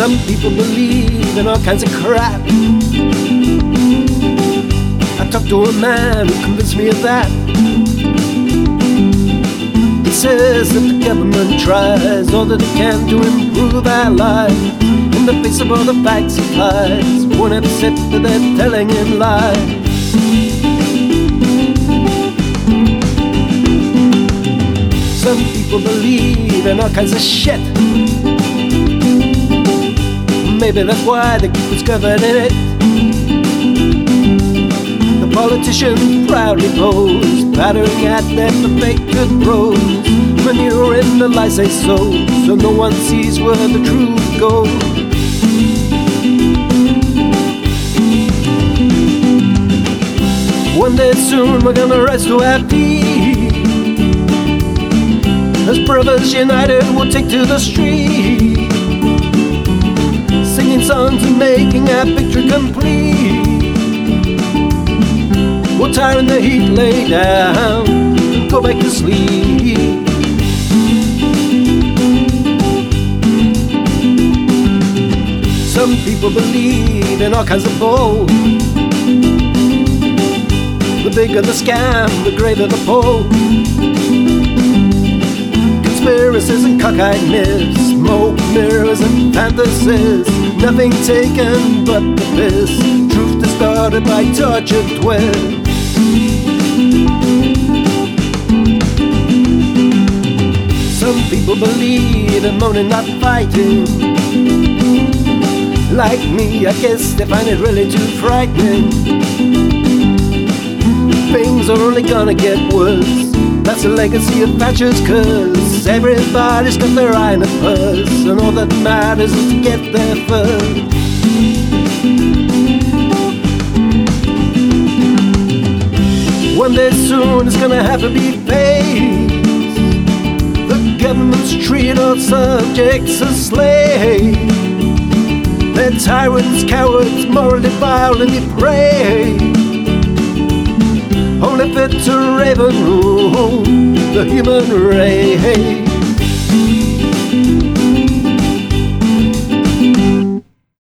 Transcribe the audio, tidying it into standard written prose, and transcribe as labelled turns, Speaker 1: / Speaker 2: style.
Speaker 1: Some people believe in all kinds of crap. I talked to a man who convinced me of that. He says that the government tries all that it can to improve our lives. In the face of all the facts and lies, won't accept that they're telling him lies. Some people believe in all kinds of shit. Maybe that's why they keep us covered in it. The politicians proudly pose, battering at their perfected prose, manuring the lies they sow, so no one sees where the truth goes. One day soon we're gonna rise to our feet. As brothers united we'll take to the street, singing songs and making our victory complete. We'll tire in the heat, lay down, go back to sleep. Some people believe in all kinds of bull. The bigger the scam, the greater the pull. Conspiracies and cockeyed myths, smoke mirrors and fantasies, nothing taken but the piss. Truth distorted by tortured twists. Some people believe in moaning, not fighting. Like me, I guess they find it really too frightening. Things are only gonna get worse. That's a legacy of Thatcher's curse. Everybody's got their eye in a purse, and all that matters is to get there first. One day soon it's gonna have to be faced. The government's treat all subjects as slaves. They're tyrants, cowards, morally vile and depraved, only fit to raven rule the human race.